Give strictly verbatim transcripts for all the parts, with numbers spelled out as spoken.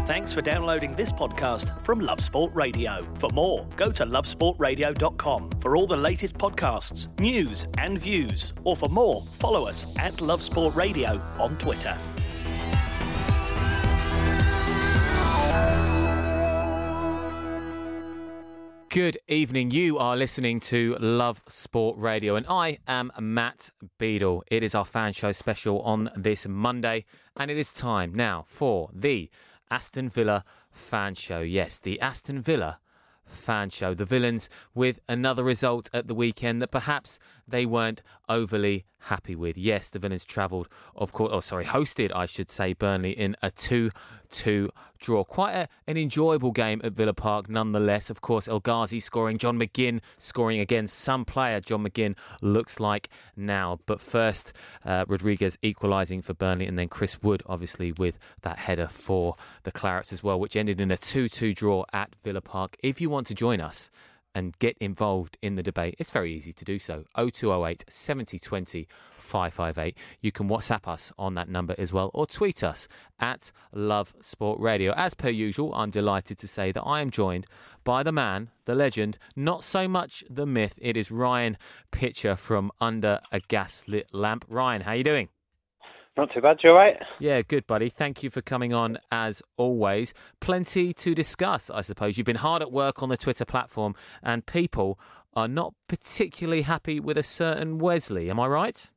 Thanks for downloading this podcast from Love Sport Radio. For more, go to love sport radio dot com for all the latest podcasts, news and views. Or for more, follow us at Love Sport Radio on Twitter. Good evening. You are listening to Love Sport Radio and I am Matt Beadle. It is our fan show special on this Monday and it is time now for the Aston Villa fan show. Yes, the Aston Villa fan show. The Villains with another result at the weekend that perhaps they weren't overly happy with. Yes, the Villains travelled, of course, oh sorry, hosted, I should say, Burnley in a two two draw. Quite a, an enjoyable game at Villa Park nonetheless. Of course, El Ghazi scoring, John McGinn scoring again. Some player John McGinn looks like now. But first, uh, Rodriguez equalising for Burnley and then Chris Wood obviously with that header for the Clarets as well, which ended in a two two draw at Villa Park. If you want to join us and get involved in the debate, it's very easy to do so. oh two oh eight, seven oh two oh, five five eight. You can WhatsApp us on that number as well or tweet us at Love Sport Radio. As per usual, I'm delighted to say that I am joined by the man, the legend, not so much the myth. It is Ryan Pitcher from Under a Gaslit Lamp. Ryan, how you doing? Not too bad, you all right? Yeah, good, buddy. Thank you for coming on, as always. Plenty to discuss, I suppose. You've been hard at work on the Twitter platform, and people are not particularly happy with a certain Wesley. Am I right?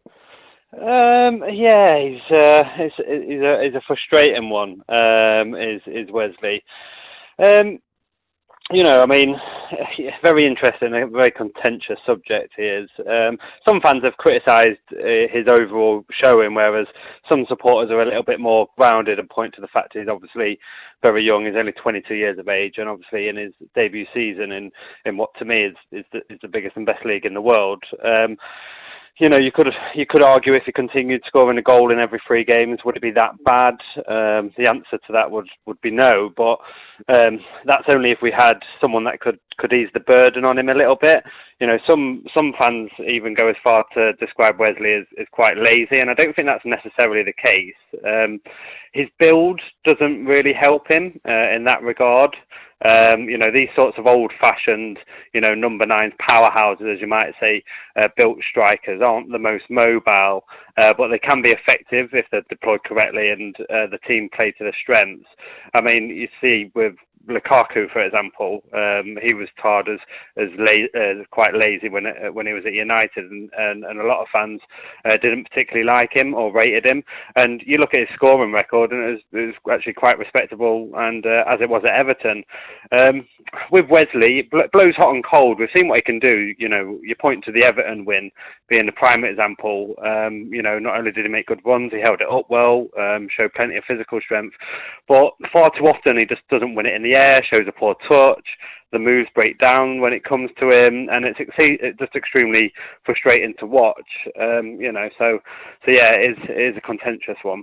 Um, yeah, he's, uh, he's, he's, a, he's a frustrating one, um, is, is Wesley. Um, you know, I mean, very interesting, a very contentious subject he is. Um, some fans have criticised uh, his overall showing, whereas some supporters are a little bit more grounded and point to the fact he's obviously very young. He's only twenty-two years of age, and obviously in his debut season in, in what to me is, is, the, is the biggest and best league in the world. Um, You know, you could you could argue if he continued scoring a goal in every three games, would it be that bad? Um, the answer to that would, would be no. But um, that's only if we had someone that could, could ease the burden on him a little bit. You know, some some fans even go as far to describe Wesley as, as quite lazy, and I don't think that's necessarily the case. Um, his build doesn't really help him uh, in that regard. Um, you know, these sorts of old-fashioned, you know, number nines, powerhouses, as you might say, uh, built strikers aren't the most mobile, uh, but they can be effective if they're deployed correctly and uh, the team play to their strengths. I mean, you see with Lukaku, for example, um, he was tarred as as la- uh, quite lazy when uh, when he was at United, and, and, and a lot of fans uh, didn't particularly like him or rated him. And you look at his scoring record, and it was, it was actually quite respectable, and uh, as it was at Everton. Um, with Wesley, it bl- blows hot and cold. We've seen what he can do. You know, you point to the Everton win being the prime example. Um, you know, not only did he make good runs, he held it up well, um, showed plenty of physical strength, but far too often he just doesn't win it in the air, shows a poor touch, the moves break down when it comes to him, and it's, it's just extremely frustrating to watch. Um, you know, so so yeah, it is, it is a contentious one.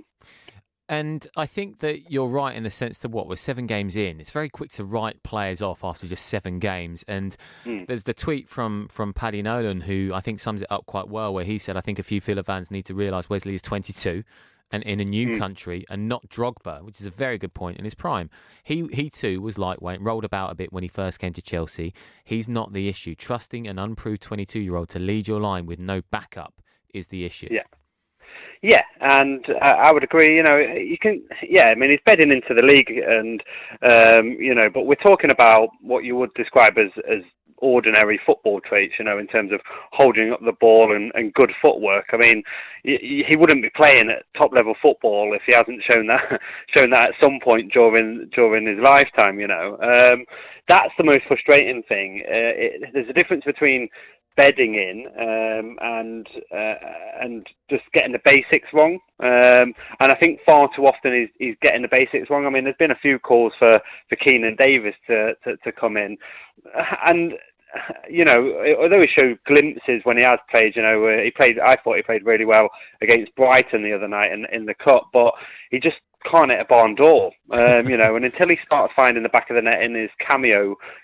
And I think that you're right in the sense that, what, we're seven games in, it's very quick to write players off after just seven games. And mm. there's the tweet from, from Paddy Nolan, who I think sums it up quite well, where he said, I think a few Villa fans need to realise Wesley is twenty-two and in a new mm. country, and not Drogba, which is a very good point, in his prime. He he too was lightweight, rolled about a bit when he first came to Chelsea. He's not the issue. Trusting an unproved twenty-two-year-old to lead your line with no backup is the issue. Yeah. Yeah, and uh, I would agree. You know, you can. Yeah, I mean, he's bedding into the league, and um, you know, but we're talking about what you would describe as as ordinary football traits. You know, in terms of holding up the ball and, and good footwork. I mean, he, he wouldn't be playing at top level football if he hasn't shown that shown that at some point during during his lifetime. You know, um, that's the most frustrating thing. Uh, it, there's a difference between bedding in um, and uh, and just getting the basics wrong, um, and I think far too often he's, he's getting the basics wrong. I mean, there's been a few calls for, for Keenan Davis to, to, to come in, and you know, although he showed glimpses when he has played, you know, he played. I thought he played really well against Brighton the other night in in the cup, but he just can't hit a barn door, um, you know, and until he starts finding the back of the net in his cameo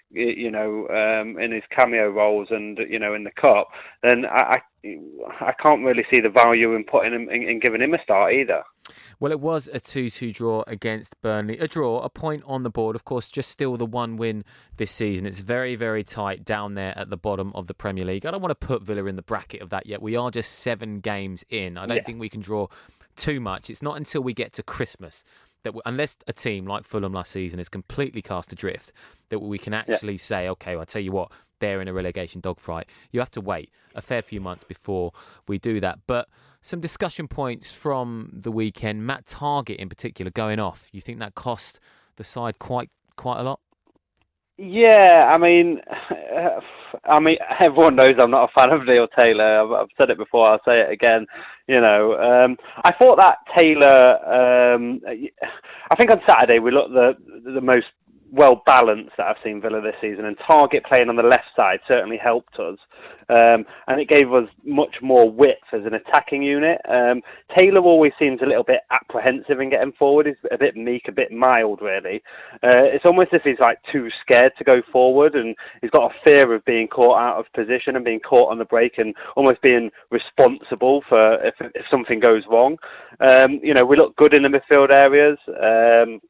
you know, um, in his cameo roles and, you know, in the cup, then I, I, I can't really see the value in putting him in, in giving him a start either. Well, it was a two two draw against Burnley. A draw, a point on the board. Of course, just still the one win this season. It's very, very tight down there at the bottom of the Premier League. I don't want to put Villa in the bracket of that yet. We are just seven games in. I don't yeah. think we can draw too much. It's not until we get to Christmas that we, unless a team like Fulham last season is completely cast adrift, that we can actually yeah. say, okay, well, I'll tell you what, they're in a relegation dogfight. You have to wait a fair few months before we do that. But some discussion points from the weekend. Matt Targett in particular going off. You think that cost the side quite quite a lot? Yeah, I mean, I mean, everyone knows I'm not a fan of Neil Taylor. I've, I've said it before. I'll say it again. You know, um, I thought that Taylor. Um, I think on Saturday we looked the the most well balanced that I've seen Villa this season, and Targett playing on the left side certainly helped us, um, and it gave us much more width as an attacking unit. Um, Taylor always seems a little bit apprehensive in getting forward. He's a bit meek, a bit mild, really. Uh, it's almost as if he's like too scared to go forward, and he's got a fear of being caught out of position and being caught on the break and almost being responsible for if, if something goes wrong. Um, you know, we look good in the midfield areas. Um,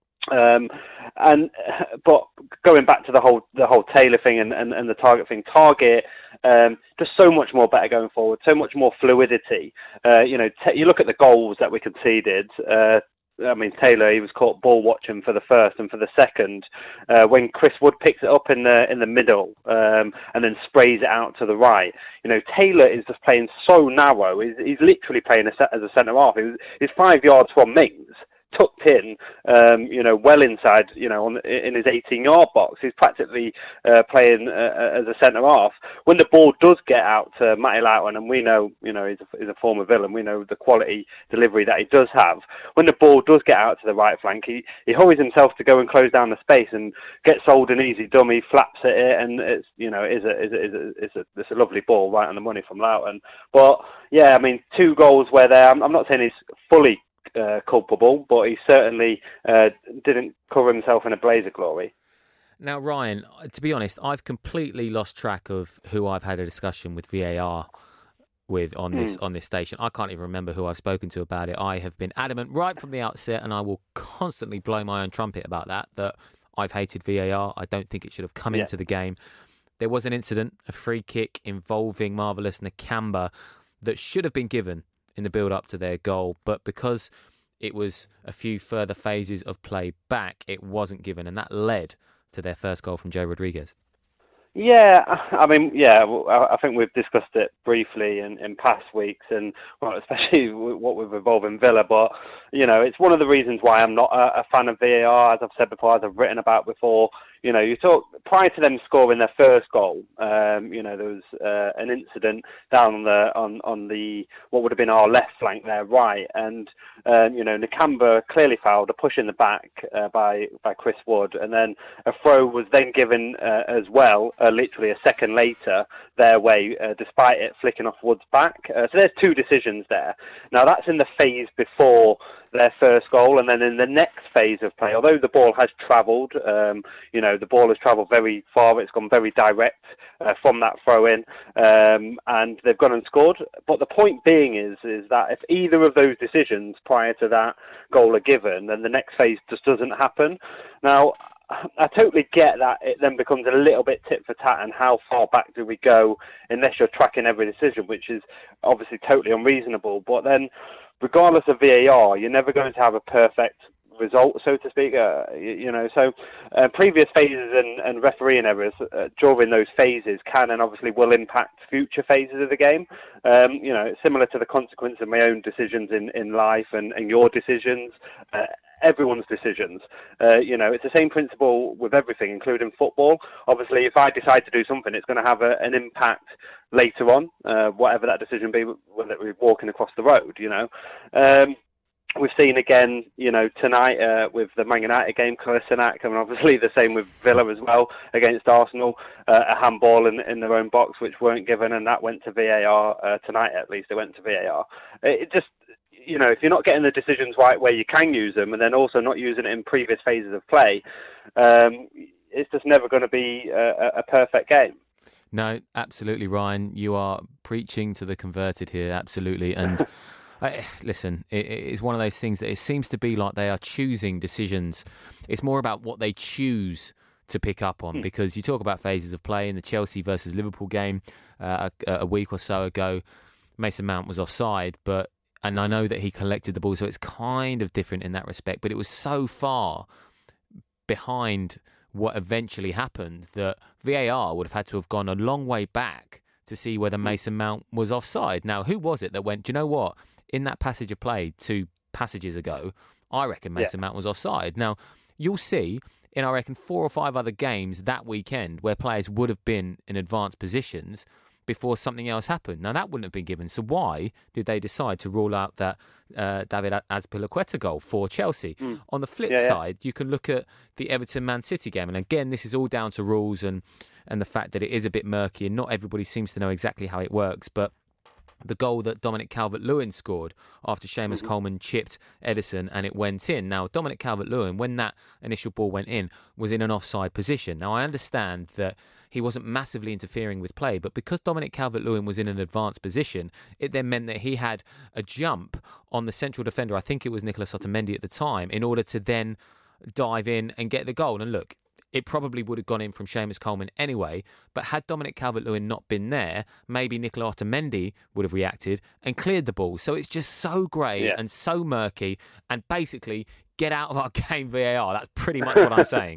Um, and but going back to the whole the whole Taylor thing and, and, and the Targett thing, Targett um, does so much more better going forward, so much more fluidity. Uh, you know, t- you look at the goals that we conceded. Uh, I mean, Taylor, he was caught ball watching for the first and for the second. Uh, when Chris Wood picks it up in the in the middle um, and then sprays it out to the right, you know, Taylor is just playing so narrow. He's, he's literally playing a set, as a centre half. He's, he's five yards from Mings, tucked in, um, you know, well inside, you know, on, in his eighteen-yard box. He's practically uh, playing uh, as a centre-half. When the ball does get out to Matty Lowton, and we know, you know, he's a, he's a former villain, we know the quality delivery that he does have. When the ball does get out to the right flank, he, he hurries himself to go and close down the space and gets hold an easy dummy, flaps at it, and it's, you know, is a, is a, is a, it's a, it's a lovely ball right on the money from Lowton. But, yeah, I mean, two goals where there, I'm, I'm not saying he's fully Uh, culpable, but he certainly uh, didn't cover himself in a blaze of glory. Now, Ryan, to be honest, I've completely lost track of who I've had a discussion with V A R with on this mm. on this station. I can't even remember who I've spoken to about it. I have been adamant right from the outset, and I will constantly blow my own trumpet about that, that I've hated V A R. I don't think it should have come yeah. into the game. There was an incident, a free kick involving Marvelous Nakamba that should have been given in the build-up to their goal, but because it was a few further phases of play back, it wasn't given, and that led to their first goal from Joe Rodriguez. Yeah, I mean, yeah, I think we've discussed it briefly in, in past weeks, and well, especially what we've evolved in Villa, but, you know, it's one of the reasons why I'm not a, a fan of V A R, as I've said before, as I've written about before. You know, you talk, prior to them scoring their first goal, um, you know, there was uh, an incident down on the, on, on the, what would have been our left flank there, right, and, um, you know, Nakamba clearly fouled a push in the back uh, by, by Chris Wood, and then a throw was then given uh, as well, uh, literally a second later, their way, uh, despite it flicking off Wood's back. Uh, so there's two decisions there. Now, that's in the phase before their first goal, and then in the next phase of play, although the ball has travelled, um, you know, the ball has travelled very far, it's gone very direct uh, from that throw-in, um, and they've gone and scored. But the point being is, is that if either of those decisions prior to that goal are given, then the next phase just doesn't happen. Now, I totally get that it then becomes a little bit tit for tat, and how far back do we go unless you're tracking every decision, which is obviously totally unreasonable. But then, regardless of V A R, you're never going to have a perfect result, so to speak. Uh, you, you know, so uh, previous phases and, and refereeing errors uh, during those phases can and obviously will impact future phases of the game. Um, you know, similar to the consequence of my own decisions in, in life and, and your decisions. Uh, everyone's decisions. Uh, you know, it's the same principle with everything, including football. Obviously, if I decide to do something, it's going to have a, an impact later on, uh, whatever that decision be, whether we're walking across the road, you know. Um, we've seen again, you know, tonight uh, with the Man United game, Kolasinac, and obviously the same with Villa as well against Arsenal, uh, a handball in, in their own box which weren't given, and that went to V A R uh, tonight. At least it went to V A R. It just, you know, if you're not getting the decisions right where you can use them, and then also not using it in previous phases of play, um, it's just never going to be a, a perfect game. No, absolutely, Ryan. You are preaching to the converted here, absolutely. And I, listen, it, it's one of those things that it seems to be like they are choosing decisions. It's more about what they choose to pick up on, because you talk about phases of play in the Chelsea versus Liverpool game uh, a, a week or so ago. Mason Mount was offside, but and I know that he collected the ball, so it's kind of different in that respect. But it was so far behind what eventually happened that V A R would have had to have gone a long way back to see whether Mason Mount was offside. Now, who was it that went, do you know what? In that passage of play two passages ago, I reckon Mason yeah. Mount was offside. Now, you'll see in, I reckon, four or five other games that weekend where players would have been in advanced positions before something else happened. Now, that wouldn't have been given. So why did they decide to rule out that uh, David Azpilicueta goal for Chelsea? Mm. On the flip yeah, yeah. side, you can look at the Everton-Man City game. And again, this is all down to rules and, and the fact that it is a bit murky and not everybody seems to know exactly how it works. But the goal that Dominic Calvert-Lewin scored after Seamus mm-hmm. Coleman chipped Ederson and it went in. Now, Dominic Calvert-Lewin, when that initial ball went in, was in an offside position. Now, I understand that he wasn't massively interfering with play, but because Dominic Calvert-Lewin was in an advanced position, it then meant that he had a jump on the central defender, I think it was Nicolas Otamendi at the time, in order to then dive in and get the goal. And look, it probably would have gone in from Seamus Coleman anyway, but had Dominic Calvert-Lewin not been there, maybe Nicolas Otamendi would have reacted and cleared the ball. So it's just so grey yeah. and so murky, and basically, get out of our game, V A R. That's pretty much what I'm saying.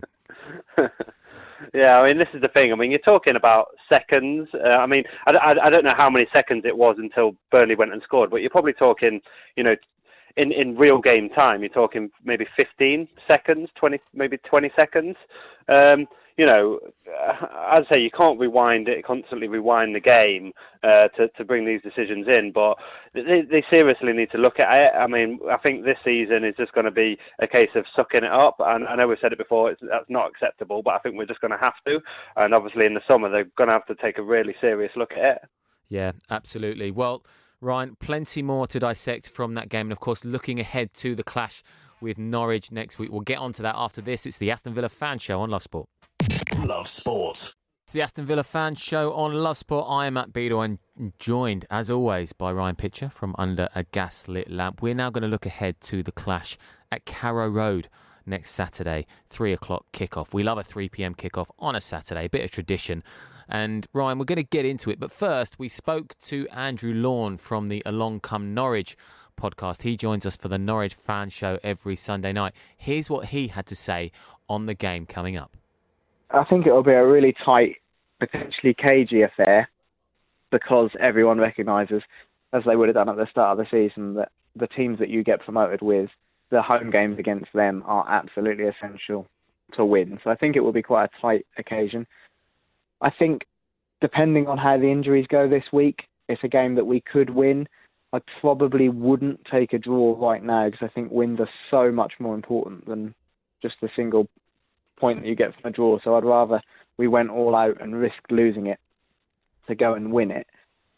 Yeah, I mean, this is the thing. I mean, you're talking about seconds. Uh, I mean, I, I, I don't know how many seconds it was until Burnley went and scored, but you're probably talking, you know, in, in real game time, you're talking maybe fifteen seconds, twenty, maybe twenty seconds. Um, you know, as I say, you can't rewind it, constantly rewind the game uh, to, to bring these decisions in, but they, they seriously need to look at it. I mean, I think this season is just going to be a case of sucking it up, and I know we've said it before, it's, that's not acceptable, but I think we're just going to have to, and obviously in the summer they're going to have to take a really serious look at it. Yeah, absolutely. Well, Ryan, plenty more to dissect from that game, and of course looking ahead to the clash with Norwich next week. We'll get on to that after this. It's the Aston Villa Fan Show on Love Sport. Love Sport. It's the Aston Villa Fan Show on Love Sport. I am Matt Beadle and joined, as always, by Ryan Pitcher from Under a Gaslit Lamp. We're now going to look ahead to the clash at Carrow Road next Saturday, three o'clock kickoff. We love a three p.m. kickoff on a Saturday, a bit of tradition. And Ryan, we're going to get into it. But first, we spoke to Andrew Lawn from the Along Come Norwich podcast. He joins us for the Norwich Fan Show every Sunday night. Here's what he had to say on the game coming up. I think it'll be a really tight, potentially cagey affair, because everyone recognises, as they would have done at the start of the season, that the teams that you get promoted with, the home games against them are absolutely essential to win. So I think it will be quite a tight occasion. I think, depending on how the injuries go this week, it's a game that we could win. I probably wouldn't take a draw right now, because I think wins are so much more important than just the single point that you get from a draw. So I'd rather we went all out and risked losing it to go and win it.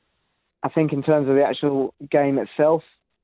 I think in terms of the actual game itself,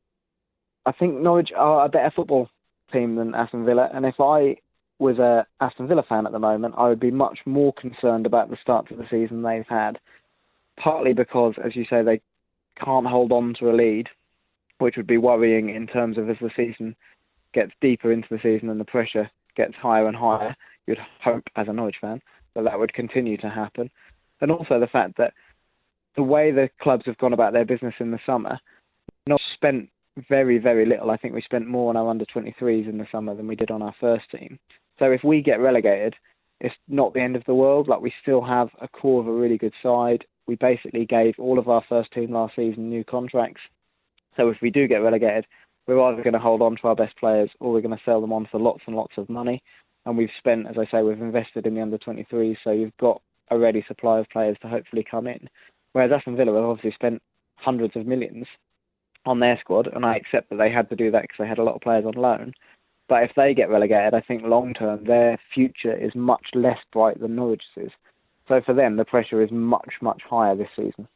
I think Norwich are a better football team than Aston Villa. And if I was a Aston Villa fan at the moment, I would be much more concerned about the start to the season they've had. Partly because, as you say, they can't hold on to a lead, which would be worrying in terms of as the season gets deeper into the season and the pressure gets higher and higher. You'd hope, as a Norwich fan, that that would continue to happen. And also the fact that the way the clubs have gone about their business in the summer, not spent very, very little. I think we spent more on our under twenty-threes in the summer than we did on our first team. So if we get relegated, it's not the end of the world. Like, we still have a core of a really good side. We basically gave all of our first team last season new contracts. So if we do get relegated, we're either going to hold on to our best players or we're going to sell them on for lots and lots of money. And we've spent, as I say, we've invested in the under twenty-threes, so you've got a ready supply of players to hopefully come in. Whereas Aston Villa have obviously spent hundreds of millions on their squad, and I accept that they had to do that because they had a lot of players on loan. But if they get relegated, I think long-term their future is much less bright than Norwich's is. So for them, the pressure is much, much higher this season.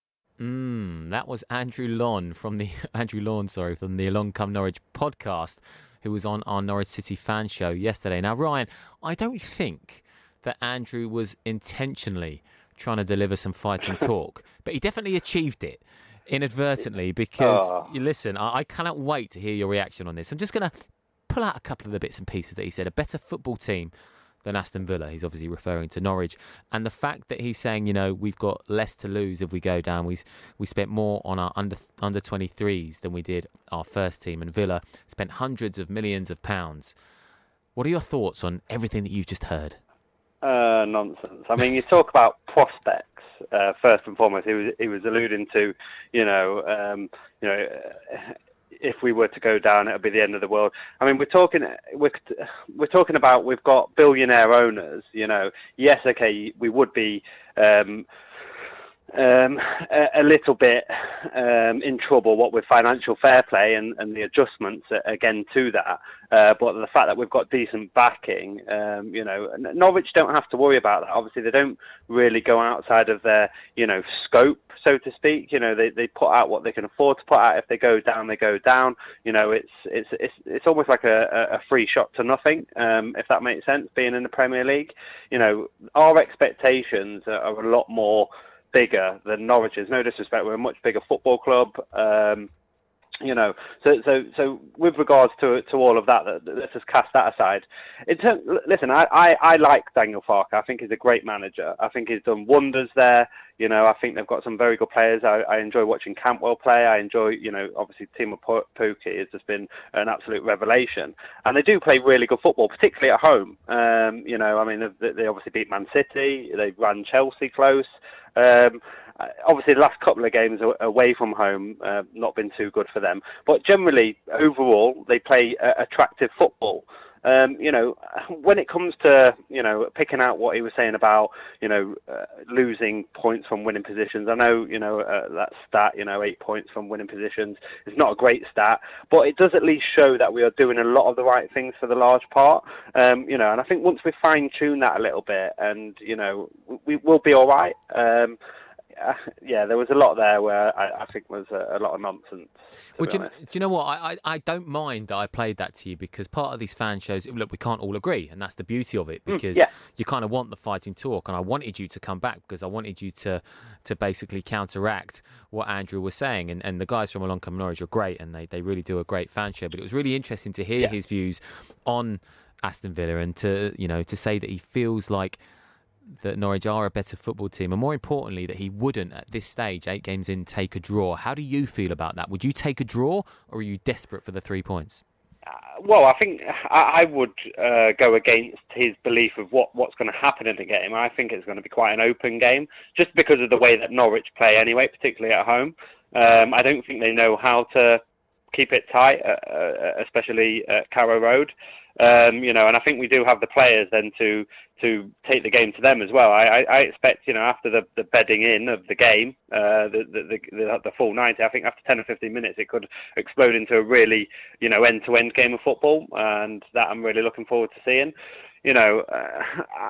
Mm, that was Andrew Lawn from the Andrew Lawn, sorry, from the Along Come Norwich podcast, who was on our Norwich City Fan Show yesterday. Now, Ryan, I don't think that Andrew was intentionally trying to deliver some fighting talk, but he definitely achieved it inadvertently because, oh. you listen, I, I cannot wait to hear your reaction on this. I'm just going to pull out a couple of the bits and pieces that he said. A better football team than Aston Villa. He's obviously referring to Norwich. And the fact that he's saying, you know, we've got less to lose if we go down. We we spent more on our under under twenty-threes than we did our first team. And Villa spent hundreds of millions of pounds. What are your thoughts on everything that you've just heard? Uh, nonsense. I mean, you talk about prospects. Uh, first and foremost, he was he was alluding to, you know, um, you know, if we were to go down, it would be the end of the world. I mean, we're talking we're we're talking about we've got billionaire owners. You know, yes, okay, we would be um, um, a, a little bit um, in trouble, what with financial fair play and, and the adjustments again to that. Uh, but the fact that we've got decent backing, um, you know, Norwich don't have to worry about that. Obviously, they don't really go outside of their, you know, scope, so to speak. You know, they, they put out what they can afford to put out. If they go down, they go down. You know, it's it's it's it's almost like a, a free shot to nothing, um, if that makes sense. Being in the Premier League, you know, our expectations are, are a lot more bigger than Norwich's. No disrespect, we're a much bigger football club. Um, You know, so so so with regards to to all of that, let's just cast that aside. In terms, listen, I, I, I like Daniel Farke. I think he's a great manager. I think he's done wonders there. You know, I think they've got some very good players. I, I enjoy watching Cantwell play. I enjoy, you know, obviously Timo Pukki has just been an absolute revelation. And they do play really good football, particularly at home. Um, you know, I mean, they, they obviously beat Man City. They ran Chelsea close. Um, obviously, the last couple of games away from home uh, not been too good for them. But generally, overall, they play uh, attractive football. Um, you know, when it comes to, you know, picking out what he was saying about, you know, uh, losing points from winning positions, I know, you know, uh, that stat, you know, eight points from winning positions is not a great stat, but it does at least show that we are doing a lot of the right things for the large part. Um, you know, and I think once we fine-tune that a little bit and, you know, we will be all right. Um, Uh, yeah, there was a lot there where I, I think was a, a lot of nonsense. Well, do you, do you know what? I, I, I don't mind that I played that to you because part of these fan shows, look, we can't all agree, and that's the beauty of it because mm, yeah. you kind of want the fighting talk, and I wanted you to come back because I wanted you to to basically counteract what Andrew was saying, and, and the guys from Along Come Norwich are great, and they, they really do a great fan show, but it was really interesting to hear yeah. his views on Aston Villa and to, you know, to say that he feels like that Norwich are a better football team, and more importantly that he wouldn't at this stage, eight games in, take a draw. How do you feel about that? Would you take a draw, or are you desperate for the three points? Uh, well, I think I, I would uh, go against his belief of what, what's going to happen in the game. I think it's going to be quite an open game, just because of the way that Norwich play anyway, particularly at home. Um, I don't think they know how to keep it tight, uh, uh, especially at Carrow Road. Um, you know, and I think we do have the players then to to take the game to them as well. I, I, I expect, you know, after the, the bedding in of the game, uh, the, the, the the full ninety, I think after ten or fifteen minutes it could explode into a really, you know, end-to-end game of football, and that I'm really looking forward to seeing. You know, uh, I,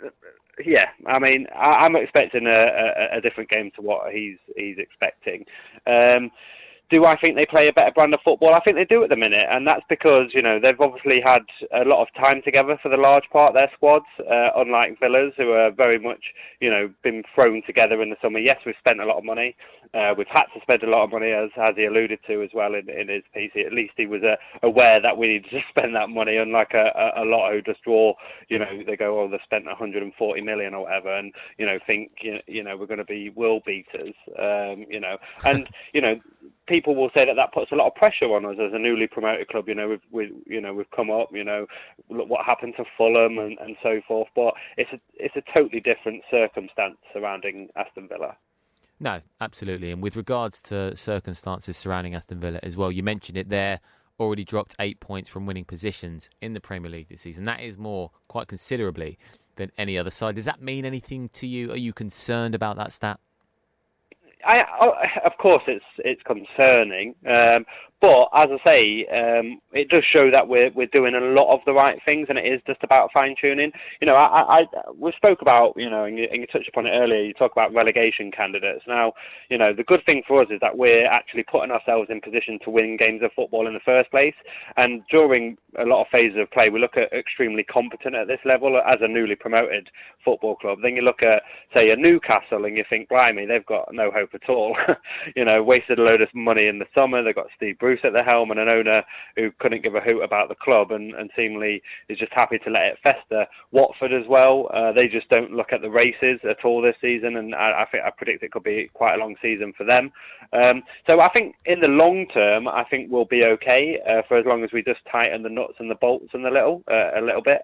yeah, I mean, I, I'm expecting a, a, a different game to what he's he's expecting. Um, Do I think they play a better brand of football? I think they do at the minute, and that's because, you know, they've obviously had a lot of time together for the large part of their squads, uh, unlike Villa's, who are very much, you know, been thrown together in the summer. Yes, we've spent a lot of money. Uh, we've had to spend a lot of money, as, as he alluded to as well in, in his piece. At least he was uh, aware that we needed to spend that money, unlike a, a, a lot who just draw, you know, they go, oh, they've spent one hundred forty million or whatever, and, you know, think, you, you know, we're going to be world beaters, um, you know. And, you know, people will say that that puts a lot of pressure on us as a newly promoted club. You know, we've, we, you know, we've come up. You know, look what happened to Fulham and, and so forth. But it's a it's a totally different circumstance surrounding Aston Villa. No, absolutely. And with regards to circumstances surrounding Aston Villa as well, you mentioned it there. Already dropped eight points from winning positions in the Premier League this season. That is more, quite considerably, than any other side. Does that mean anything to you? Are you concerned about that stat? I, I, of course, it's it's concerning, um, but as I say, um, it does show that we're we're doing a lot of the right things, and it is just about fine tuning. You know, I, I we spoke about, you know, and you, and you touched upon it earlier. You talk about relegation candidates. Now, you know, the good thing for us is that we're actually putting ourselves in position to win games of football in the first place. And during a lot of phases of play, we look at extremely competent at this level as a newly promoted football club. Then you look at, say, a Newcastle, and you think, blimey, they've got no hope at all. You know, wasted a load of money in the summer. They've got Steve Bruce at the helm and an owner who couldn't give a hoot about the club, and, and seemingly is just happy to let it fester. Watford as well, uh, they just don't look at the races at all this season, and I, I think I predict it could be quite a long season for them. Um, so I think in the long term, I think we'll be okay uh, for as long as we just tighten the nuts and the bolts and a little, uh, a little bit.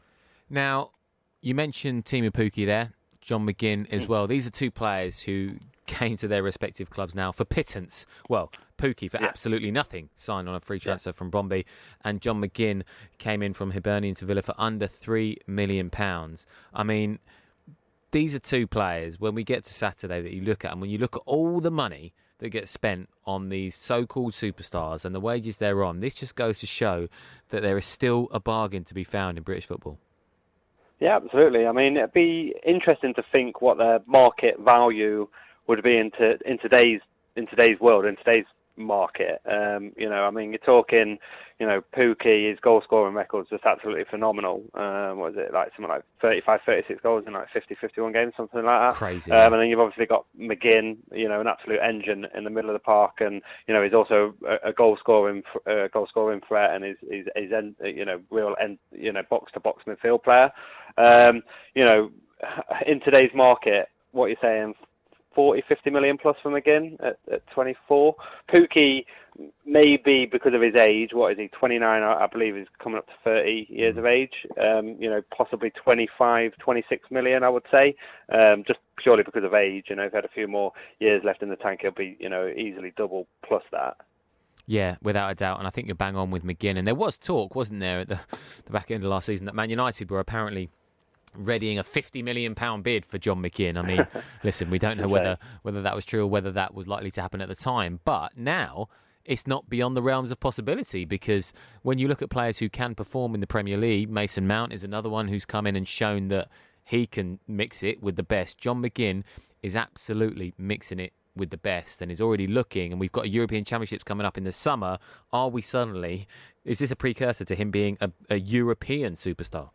Now, you mentioned Teemu Pukki there, John McGinn as well. These are two players who came to their respective clubs now for pittance. Well, Pukki for yeah. absolutely nothing, signed on a free transfer yeah. from Bromby, and John McGinn came in from Hibernian to Villa for under three million pounds. I mean, these are two players, when we get to Saturday, that you look at, and when you look at all the money that gets spent on these so-called superstars and the wages they're on, this just goes to show that there is still a bargain to be found in British football. Yeah, absolutely. I mean, it'd be interesting to think what their market value would be in, to, in today's in today's world, in today's market. Um, you know, I mean, you're talking, you know, Pukki, his goal scoring record's just absolutely phenomenal. Um, what is it, like something like thirty-five, thirty-six goals in like fifty, fifty-one games, something like that. Crazy. Um, and then you've obviously got McGinn, you know, an absolute engine in the middle of the park, and you know, he's also a, a goal scoring, uh, goal scoring threat, and he's he's, he's end, you know, real end, you know, box to box midfield player. Um, you know, in today's market, what you're saying, forty, fifty million plus for McGinn at, at twenty-four. Pukki, maybe because of his age, what is he, twenty-nine, I believe, is coming up to thirty years of age. Um, you know, possibly twenty-five, twenty-six million, I would say, um, just purely because of age. You know, if he had a few more years left in the tank, he'll be, you know, easily double plus that. Yeah, without a doubt. And I think you're bang on with McGinn. And there was talk, wasn't there, at the, the back end of last season, that Man United were apparently readying a fifty million pounds bid for John McGinn. I mean, listen, we don't know whether whether that was true or whether that was likely to happen at the time. But now it's not beyond the realms of possibility, because when you look at players who can perform in the Premier League, Mason Mount is another one who's come in and shown that he can mix it with the best. John McGinn is absolutely mixing it with the best and is already looking, and we've got a European Championships coming up in the summer. Are we suddenly, is this a precursor to him being a, a European superstar?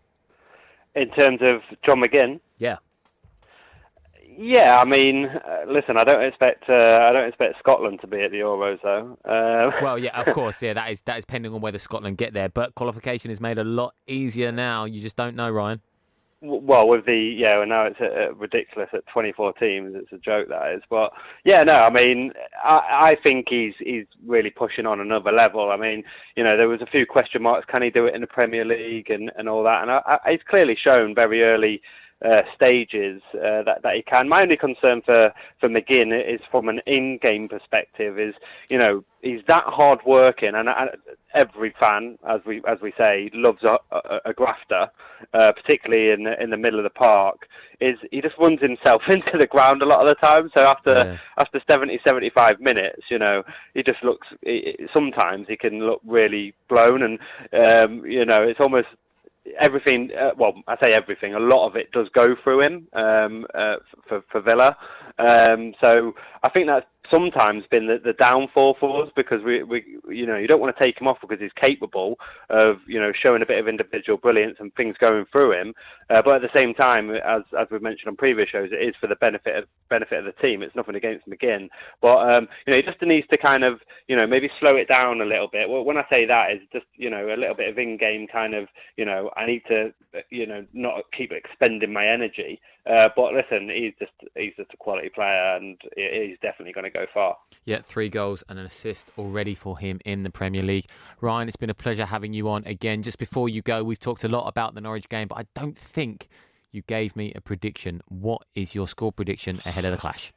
In terms of John McGinn? Yeah. Yeah, I mean, uh, listen, I don't expect uh, I don't expect Scotland to be at the Euros, though. Uh, well, yeah, of course, yeah, that is that is pending on whether Scotland get there. But qualification is made a lot easier now. You just don't know, Ryan. Well, with the, yeah, well, now it's uh, ridiculous at twenty-four teams. It's a joke, that is. But, yeah, no, I mean, I, I think he's he's really pushing on another level. I mean, you know, there was a few question marks. Can he do it in the Premier League and, and all that? And I, I, he's clearly shown very early uh, stages uh, that, that he can. My only concern for, for McGinn is from an in-game perspective is, you know, he's that hard-working, and, and every fan, as we as we say, loves a, a, a grafter, uh, particularly in in the middle of the park. Is he just runs himself into the ground a lot of the time? So after yeah. after seventy, seventy-five minutes, you know, he just looks. He, sometimes he can look really blown, and um, you know, it's almost everything. Uh, well, I say everything. A lot of it does go through him um, uh, for for Villa. Um, so I think that's sometimes been the, the downfall for us, because we, we, you know, you don't want to take him off because he's capable of, you know, showing a bit of individual brilliance and things going through him. Uh, but at the same time, as as we've mentioned on previous shows, it is for the benefit of benefit of the team. It's nothing against McGinn, but um, you know, he just needs to kind of, you know, maybe slow it down a little bit. Well, when I say that, is just, you know, a little bit of in-game kind of, you know, I need to, you know, not keep expending my energy. Uh, but listen, he's just he's just a quality player, and he's definitely going to go far. Yeah, three goals and an assist already for him in the Premier League. Ryan, it's been a pleasure having you on again. Just before you go, we've talked a lot about the Norwich game, but I don't think you gave me a prediction. What is your score prediction ahead of the clash?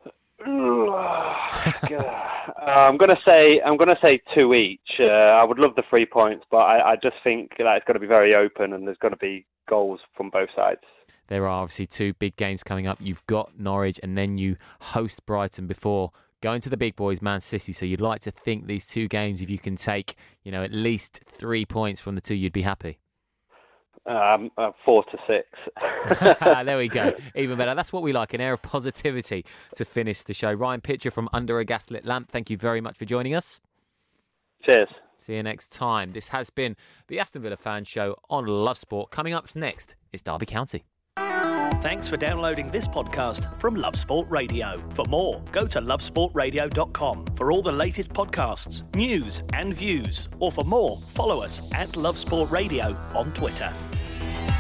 I'm going to say I'm going to say two each. Uh, I would love the three points, but I, I just think that it's going to be very open, and there's going to be goals from both sides. There are obviously two big games coming up. You've got Norwich and then you host Brighton before going to the big boys, Man City. So you'd like to think these two games, if you can take, you know, at least three points from the two, you'd be happy. Um, uh, four to six. There we go. Even better. That's what we like, an air of positivity to finish the show. Ryan Pitcher from Under a Gaslit Lamp, thank you very much for joining us. Cheers. See you next time. This has been the Aston Villa Fan Show on Love Sport. Coming up next is Derby County. Thanks for downloading this podcast from Love Sport Radio. For more, go to love sport radio dot com for all the latest podcasts, news and views. Or for more, follow us at Love Sport Radio on Twitter.